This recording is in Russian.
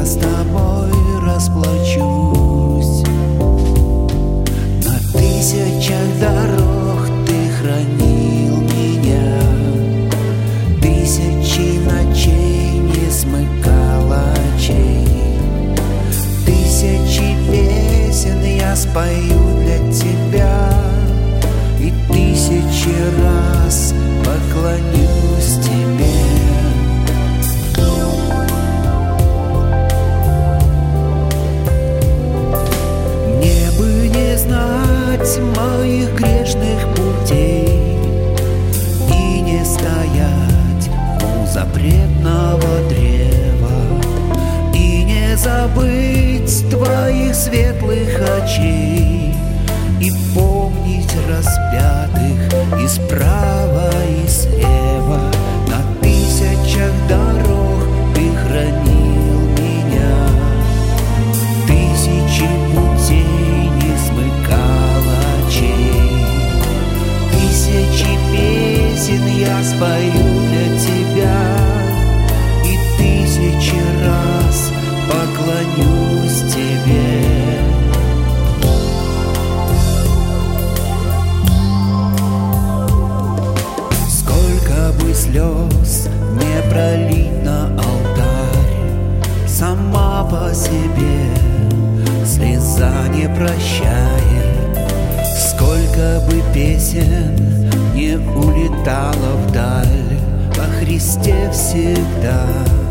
я с тобой расплачусь. На тысячах дорог ты хранил меня, тысячи ночей не смыкал очей. Тысячи песен я спою для тебя, и тысячи раз поклонюсь тебе. Мне бы не знать моих грешных путей и не стоять у запретного древа, и не забыть твоих светлых очей, и помнить распятых и справа, и слева. На тысячах дорог ты хранил меня, тысячи путей не смыкал очей. Тысячи песен я спою для тебя, и тысячи раз поклонюсь тебе. Слез не пролить на алтарь, сама по себе слеза не прощает. Сколько бы песен не улетало вдаль, во Христе всегда